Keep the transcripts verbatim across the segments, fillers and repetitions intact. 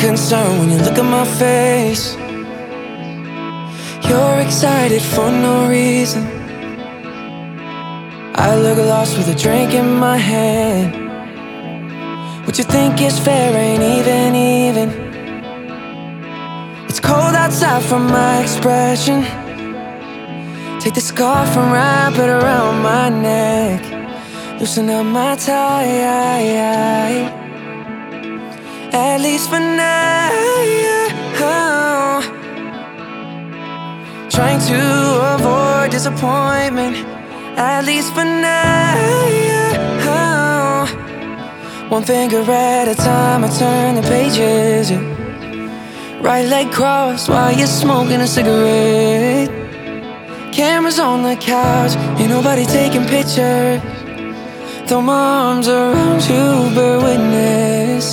concerned when you look at my face. You're excited for no reason. I look lost with a drink in my hand. What you think is fair ain't even even. It's cold outside from my expression. Take the scarf and wrap it around my neck. Loosen up my tie, at least for now. Trying to avoid disappointment, at least for now. One finger at a time, I turn the pages, yeah. Right leg crossed while you're smoking a cigarette. Cameras on the couch, ain't nobody taking pictures. Throw my arms around you, bear witness.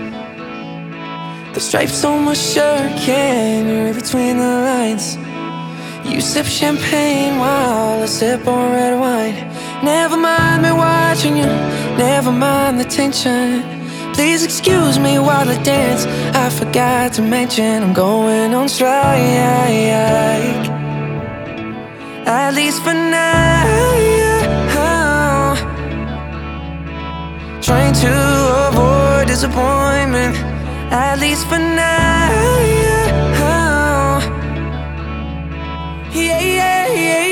The stripes on my shirt can't read between the lines. You sip champagne while I sip on red wine. Never mind me watching you, never mind the tension. Please excuse me while I dance. I forgot to mention I'm going on strike, at least for now. Trying to avoid disappointment, at least for now. Yeah, yeah, yeah.